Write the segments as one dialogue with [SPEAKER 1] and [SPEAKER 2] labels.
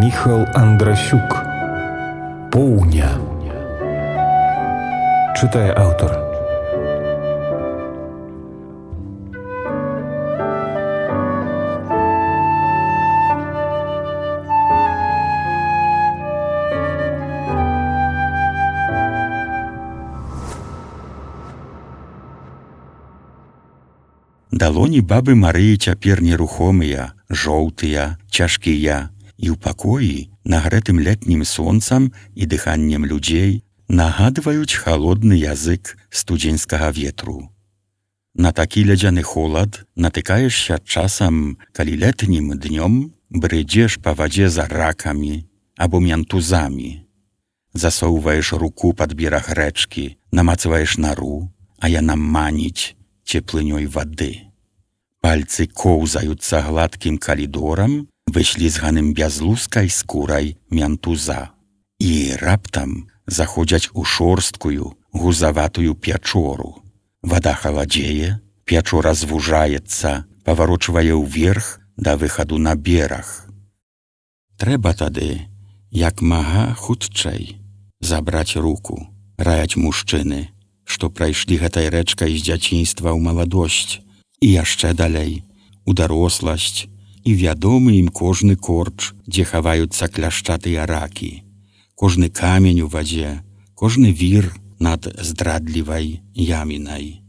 [SPEAKER 1] Міхал Андрасюк. Поўня. Чытае аўтар.
[SPEAKER 2] Далоні бабы Марыі цяпер нерухомыя, жоўтыя, цяжкія, і ў пакоі, нагрэтым летнім сонцам і дыханнем людзей, нагадваюць халодны язык студзеньскага ветру. На такі ледзяны холад натыкаешся часам, калі летнім днём брыдзеш па вадзе за ракамі або мянтузамі. Засоўваеш руку пад бераг рэчкі, намацваеш нару, а яна маніць цеплынёй вады. Пальцы коўзаюцца гладкім калідорам, выслізганым бязлускай скурай мянтуза. І раптам заходзяць у шорсткую, гузаватую пячору. Вада халадзее, пячора звужаецца, паварочвае ўверх да выхаду на бераг. Трэба тады, як мага хутчэй, забраць руку, раяць мужчыны, што прайшлі гэтай рэчкай з дзяцінства ў маладосць, і яшчэ далей, у даросласць, і вядомы ім кожны корч, дзе хаваюцца кляшчатыя ракі, кожны камень у вадзе, кожны вір над здрадлівай ямінай.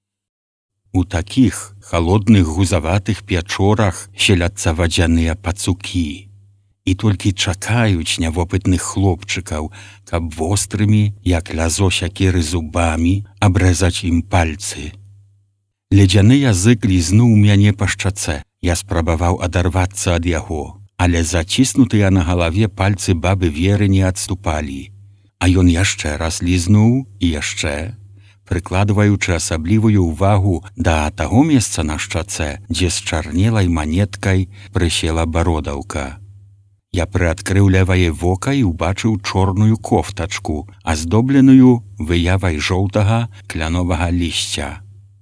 [SPEAKER 2] У такіх халодных гузаватых пячорах селяцца вадзяныя пацукі, і толькі чакаюць нявопытных хлопчыкаў, каб вострымі, як лязо сякеры зубамі, абрэзаць ім пальцы. Ледзяны язык лізнуў мяне па шчацэ. Я спрабаваў адарвацца ад яго, але заціснутыя на галаве пальцы бабы Веры не адступалі. А ён яшчэ раз лізнуў і яшчэ, прыкладваючы асаблівую ўвагу да таго месца на шчацэ, дзе з чарнелай манеткай прысела бародаўка. Я прыадкрыў левае вока і ўбачыў чорную кофтачку, аздобленую выявай жоўтага кляновага лісця.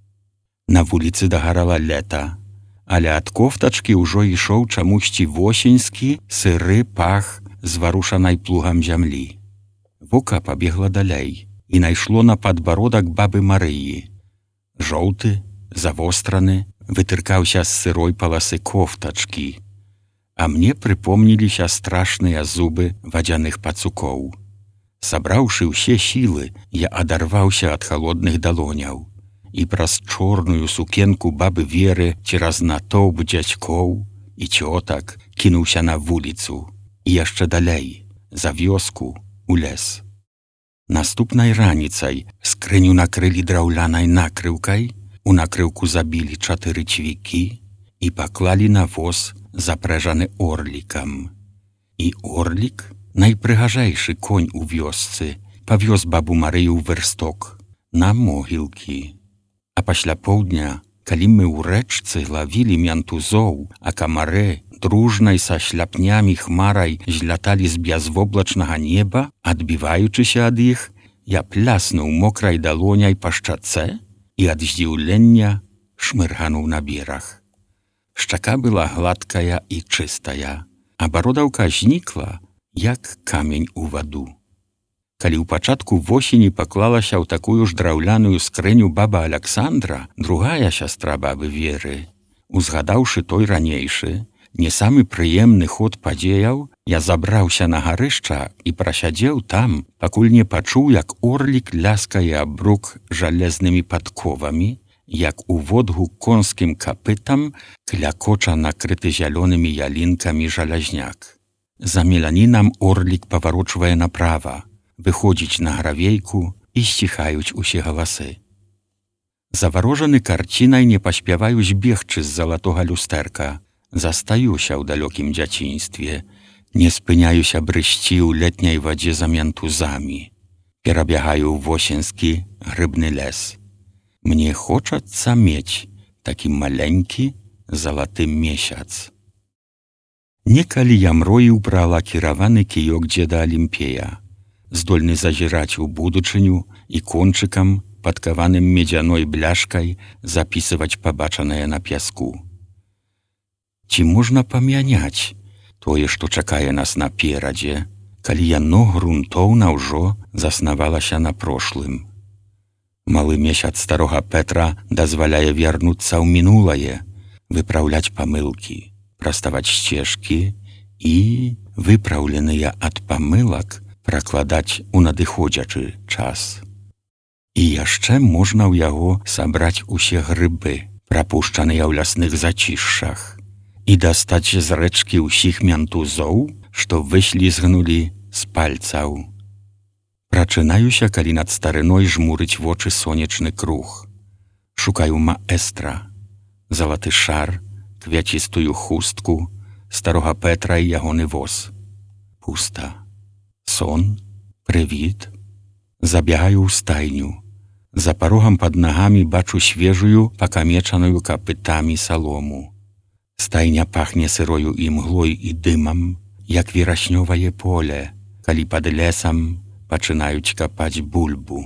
[SPEAKER 2] На вуліцы дагарала лета, але ад кофтачкі ўжо ішоў чамусьці восеньскі сыры пах зварушанай плугам зямлі. Вока пабегла далей і найшло на падбародак бабы Марыі. Жоўты, завостраны, вытыркаўся з сырой паласы кофтачкі, а мне прыпомніліся страшныя зубы вадзяных пацукоў. Сабраўшы ўсе сілы, я адарваўся ад халодных далоняў і праз чорную сукенку бабы Веры цераз натоўп дзядзькоў і цётак кінуўся на вуліцу і яшчэ далей, за вёску, у лес. Наступнай раніцай скрыню накрылі драўлянай накрыўкай, у накрыўку забілі 4 цвікі і паклалі на воз, запрэжаны орлікам. І орлік, найпрыгажэйшы конь у вёсцы, павёз бабу Марыю ў вэрсток на могілкі. А пасля поўдня, калі мы ў рэчцы лавілі мянтузоў, а камары дружнай са шляпнямі хмарай зляталі з бязвоблачнага неба, адбіваючыся ад іх, я пляснуў мокрай далоняй па шчацэ і ад здзіўлення шмыргануў на бераг. Шчака была гладкая і чыстая, а бародаўка знікла, як камень у ваду. Калі ў пачатку восені паклалася ў такую ж драўляную скрыню баба Аляксандра, другая сястра бабы Веры, узгадаўшы той ранейшы, не самы прыемны ход падзеяў, я забраўся на гарышча і прасядзеў там, пакуль не пачуў, як орлік ляскае аб брук жалезнымі падковамі, як у водгук конскім капытам клякоча накрыты зялёнымі ялінкамі жалязняк. За меланінам орлік паварочвае направа, выходзіць на гравейку і сціхаюць усе галасы. Заварожаны карцінай не паспяваю збегчы з залатога люстэрка, застаюся ў далёкім дзяцінстве, не спыняюся брысці ў летняй вадзе за мянтузамі, перабягаю ў восеньскі грыбны лес. Мне хочацца мець такі маленькі залаты месяц. Некалі я мроіў пра лакіраваны кіёк дзеда Алімпея, здольны зазіраць у будучыню і кончыкам, падкаваным медзяной бляшкай, запісваць пабачанае на пяску. Ці можна памяняць тое, што чакае нас наперадзе, калі яно грунтоўна ўжо заснавалася на прошлым. Малы месяц старога Петра дазваляе вярнуцца ў мінулае, выпраўляць памылкі, праставаць сцежкі і, выпраўленыя ад памылак, пракладаць у надыходзячы час. І яшчэ можна ў яго сабраць усе грыбы, прапушчаныя ў лясных зацішшах, і дастаць з рэчкі ўсіх мянтузоў, што выслізгнулі з пальцаў. Прачынаюся, калі над старыной жмурыць вочы сонечны круг. Шукаю маэстра, залаты шар, квяцістую хустку, старога Петра і ягоны воз. Пуста. Сон, прывід. Забягаю ў стайню. За парогам пад нагамі бачу свежую, пакамечаную капытамі салому. Стайня пахне сырою імглой і дымам, як вераснёвае поле, калі пад лесам пачынаюць капаць бульбу.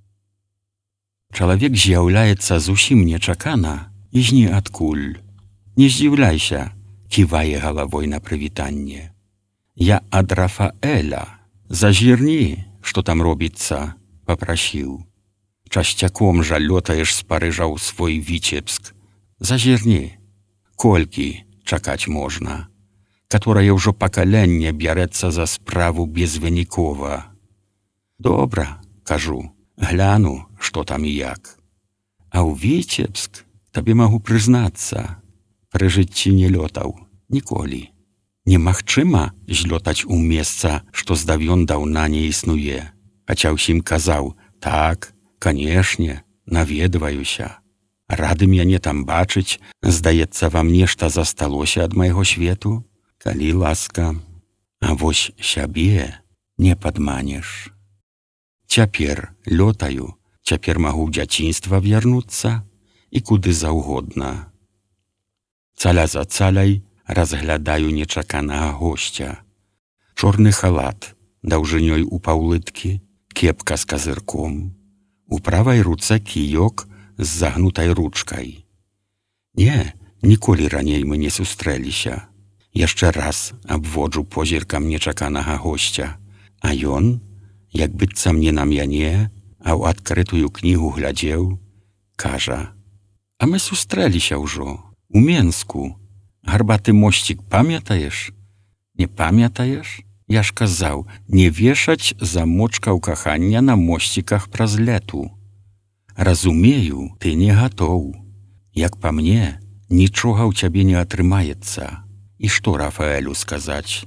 [SPEAKER 2] Чалавек з'яўляецца зусім нечакана і з ніадкуль. Не здзіўляйся, ківае галавой на прывітанне. Я ад Рафаэля. Зазірні, што там робіцца, папрасіў. Часцяком жа лётаеш з Парыжа ў свой Віцебск. Зазірні, колькі чакаць можна, каторае ўжо пакаленне бярэцца за справу безвынікова. Добра, кажу, гляну, што там і як. А ў Віцебск, табе магу прызнацца, пры жыцці не лётаў ніколі. Немагчыма злётаць у месца, што здавён даўна не існуе. Хаця ўсім казаў, так, канешне, наведваюся. Рады мяне там бачыць, здаецца, вам нешта засталося ад майго свету? Калі ласка, а вось сябе не падманеш. Цяпер лётаю, цяпер магу ў дзяцінства вярнуцца і куды заўгодна. Цаля за цаляй разглядаю нечаканага госця. Чорны халат, даўжынёй у паўлыткі, кепка з казырком. У правай руцэ кіёк з загнутай ручкай. Не, ніколі раней мы не сустрэліся. Яшчэ раз абводжу позіркам нечаканага госця, а ён, як быццам не на мяне, а ў адкрытую кнігу глядзеў, кажа: «А мы сустрэліся ўжо, у Менску. Гарбаты мосцік памятаеш? Не памятаеш? Я ж казаў, не вешаць замочкаў кахання на мосціках праз лету. Разумею, ты не гатоў. Як па мне, нічога ў цябе не атрымаецца. І што Рафаэлю сказаць?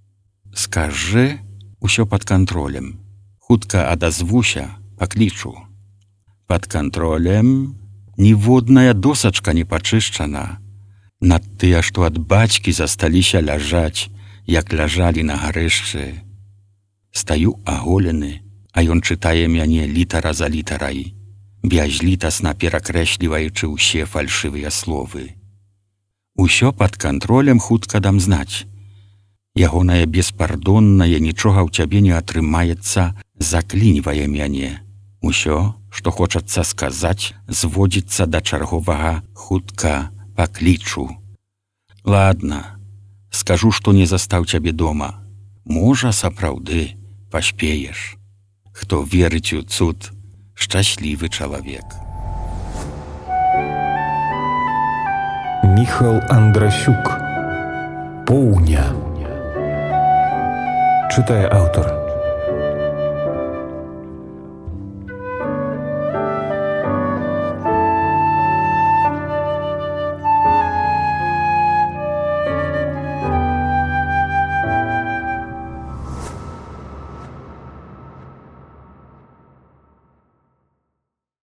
[SPEAKER 2] Скажы, усё пад кантролем. Хутка адазвуся, паклічу. Пад кантролем ніводная досачка не пачышчана. Над тыя, што ад бацькі засталіся ляжаць, як ляжалі на гарышчы. Стаю аголены, а ён чытае мяне літара за літарай, бязлітасна перакрэсліваючы ўсе фальшывыя словы. Усё пад кантролем, хутка дам знаць. Ягонае беспардоннае нічога ў цябе не атрымаецца, закліньвае мяне. Усё, што хочацца сказаць, зводзіцца да чарговага хутка паклічу. Ладно, скажу, што не застаў цябе дома. Можа, сапраўды паспееш. Хто верыць у цуд, шчаслівы чалавек.
[SPEAKER 1] Міхал Андрасюк. Поўня. Чытае аўтар.